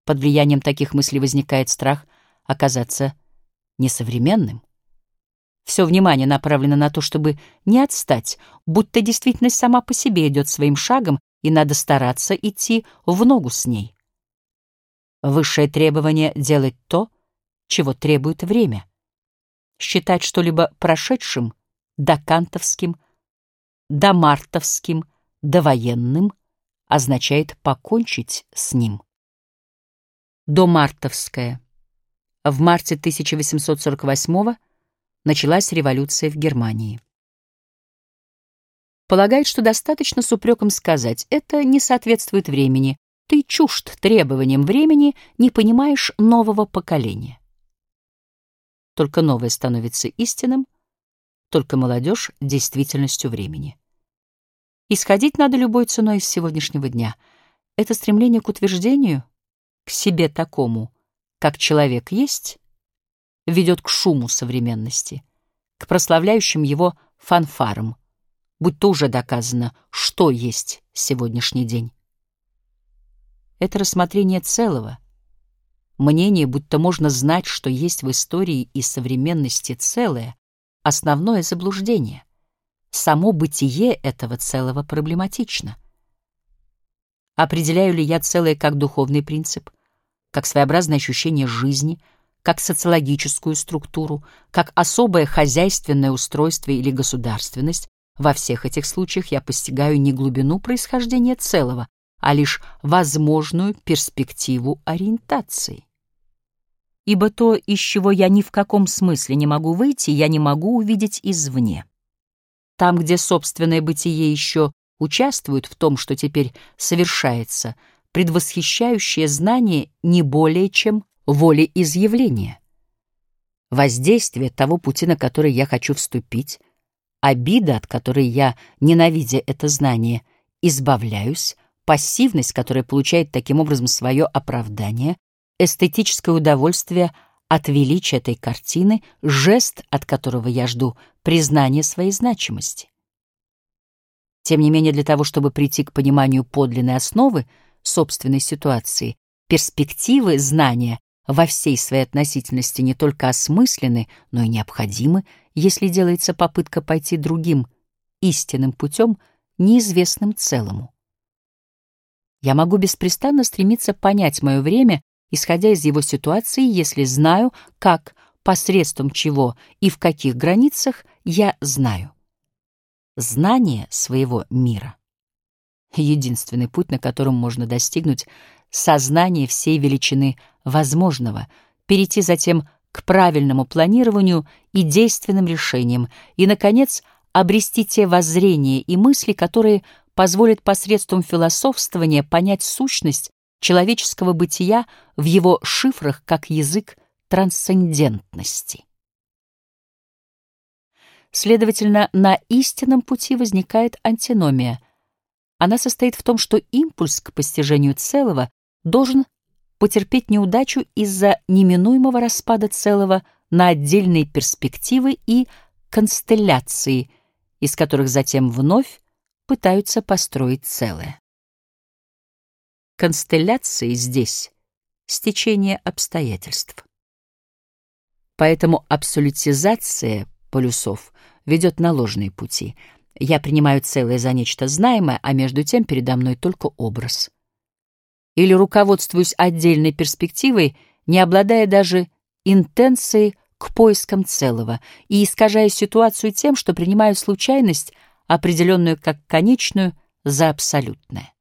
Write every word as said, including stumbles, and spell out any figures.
Под влиянием таких мыслей возникает страх оказаться несовременным. Все внимание направлено на то, чтобы не отстать, будто действительность сама по себе идет своим шагом, и надо стараться идти в ногу с ней. Высшее требование — делать то, чего требует время. Считать что-либо прошедшим, докантовским, домартовским, довоенным означает покончить с ним. Домартовское. В марте тысяча восемьсот сорок восьмого началась революция в Германии. Полагает, что достаточно с упреком сказать: это не соответствует времени, ты чужд требованиям времени, не понимаешь нового поколения. Только новое становится истинным, только молодежь — действительностью времени. Исходить надо любой ценой из сегодняшнего дня. Это стремление к утверждению, к себе такому, как человек есть, ведет к шуму современности, к прославляющим его фанфарам, будь то уже доказано, что есть сегодняшний день. Это рассмотрение целого, мнение, будто можно знать, что есть в истории и современности целое, основное заблуждение. Само бытие этого целого проблематично. Определяю ли я целое как духовный принцип, как своеобразное ощущение жизни, как социологическую структуру, как особое хозяйственное устройство или государственность, во всех этих случаях я постигаю не глубину происхождения целого, а лишь возможную перспективу ориентации. Ибо то, из чего я ни в каком смысле не могу выйти, я не могу увидеть извне. Там, где собственное бытие еще участвует в том, что теперь совершается, предвосхищающее знание не более чем волеизъявление. Воздействие того пути, на который я хочу вступить, обида, от которой я, ненавидя это знание, избавляюсь, пассивность, которая получает таким образом свое оправдание, эстетическое удовольствие от величия этой картины, жест, от которого я жду признания своей значимости. Тем не менее, для того, чтобы прийти к пониманию подлинной основы собственной ситуации, перспективы знания во всей своей относительности не только осмысленны, но и необходимы, если делается попытка пойти другим, истинным путем, неизвестным целому. Я могу беспрестанно стремиться понять мое время, исходя из его ситуации, если знаю, как, посредством чего и в каких границах я знаю. Знание своего мира — единственный путь, на котором можно достигнуть сознания всей величины возможного, перейти затем к правильному планированию и действенным решениям и, наконец, обрести те воззрения и мысли, которые позволят посредством философствования понять сущность человеческого бытия в его шифрах как язык трансцендентности. Следовательно, на истинном пути возникает антиномия. Она состоит в том, что импульс к постижению целого должен потерпеть неудачу из-за неминуемого распада целого на отдельные перспективы и констелляции, из которых затем вновь пытаются построить целое. Констелляции здесь — стечение обстоятельств. Поэтому абсолютизация полюсов ведет на ложные пути. Я принимаю целое за нечто знаемое, а между тем передо мной только образ. Или руководствуюсь отдельной перспективой, не обладая даже интенцией к поискам целого, и искажаю ситуацию тем, что принимаю случайность, определенную как конечную, за абсолютное.